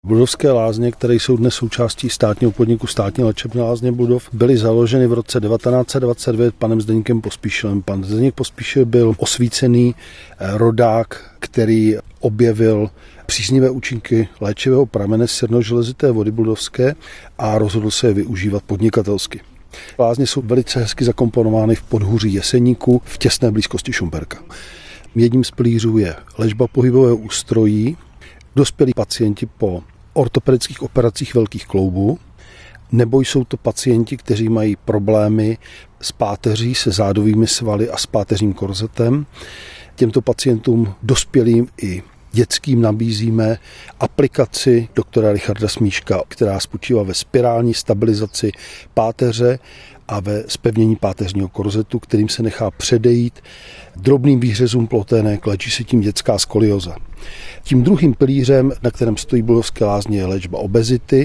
Budovské lázně, které jsou dnes součástí státního podniku Státní léčebné lázně Budov, byly založeny v roce 1929 panem Zdeňkem Pospíšilem. Pan Zdeněk Pospíšil byl osvícený rodák, který objevil příznivé účinky léčivého pramene z sirnoželezité vody budovské a rozhodl se je využívat podnikatelsky. Lázně jsou velice hezky zakomponovány v podhůří Jeseníku v těsné blízkosti Šumperka. Jedním z pilířů je léčba pohybového ústrojí, dospělí pacienti po ortopedických operacích velkých kloubů, nebo jsou to pacienti, kteří mají problémy s páteří, se zádovými svaly a s páteřním korzetem. Těmto pacientům dospělým i dětským nabízíme aplikaci doktora Richarda Smíška, která spočívá ve spirální stabilizaci páteře a ve zpevnění páteřního korzetu, kterým se nechá předejít drobným výřezům plotének, léčí se tím dětská skolioza. Tím druhým pilířem, na kterém stojí Budovské lázně, je léčba obezity.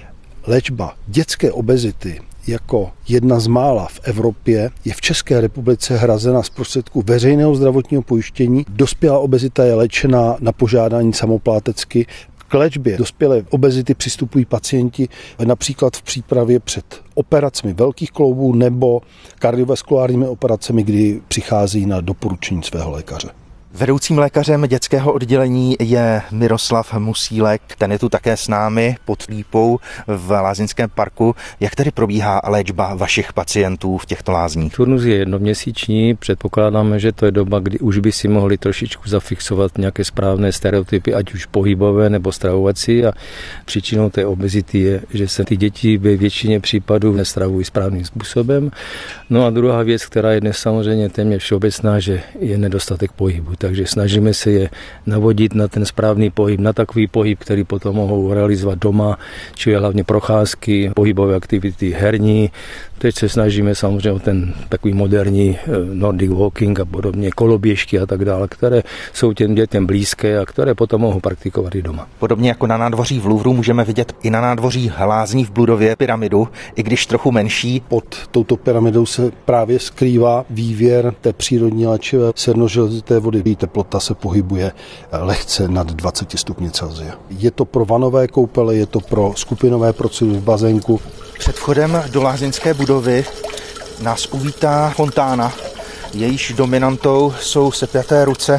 Léčba dětské obezity jako jedna z mála v Evropě je v České republice hrazena z prostředků veřejného zdravotního pojištění. Dospělá obezita je léčena na požádání samoplátecky. K léčbě dospělé obezity přistupují pacienti například v přípravě před operacemi velkých kloubů nebo kardiovaskulárními operacemi, kdy přichází na doporučení svého lékaře. Vedoucím lékařem dětského oddělení je Miroslav Musílek, ten je tu také s námi pod lípou v lázeňském parku. Jak tedy probíhá léčba vašich pacientů v těchto lázních? Turnus je jednoměsíční, předpokládáme, že to je doba, kdy už by si mohli trošičku zafixovat nějaké správné stereotypy, ať už pohybové nebo stravovací, a příčinou té obezity je, že se ty děti ve většině případů nestravují správným způsobem. No a druhá věc, která je dnes samozřejmě téměř všeobecná, že je nedostatek pohybu. Takže snažíme se je navodit na ten správný pohyb, na takový pohyb, který potom mohou realizovat doma, čili hlavně procházky, pohybové aktivity herní. Teď se snažíme samozřejmě o ten takový moderní Nordic walking a podobně, koloběžky a tak dále, které jsou těm dětem blízké a které potom mohou praktikovat i doma. Podobně jako na nádvoří v Louvru můžeme vidět i na nádvoří lázní v Budově pyramidu, i když trochu menší. Pod touto pyramidou se právě skrývá vývěr té přírodní léčivé sirnoželezité vody. Teplota se pohybuje lehce nad 20 stupni Celsia. Je to pro vanové koupele, je to pro skupinové procedury v bazénku. Před vchodem do lázeňské budovy nás uvítá fontána. Jejíž dominantou jsou sepjaté ruce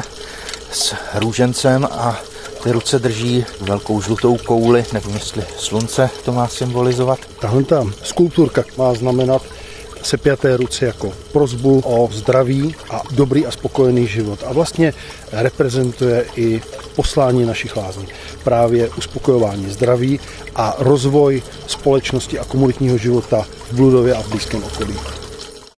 s růžencem a ty ruce drží velkou žlutou kouli, nevím, jestli slunce to má symbolizovat. Tahle ta skulpturka má znamenat sepjaté ruce jako prosbu o zdraví a dobrý a spokojený život. A vlastně reprezentuje i poslání našich lázní. Právě uspokojování zdraví a rozvoj společnosti a komunitního života v Budově a v blízkém okolí.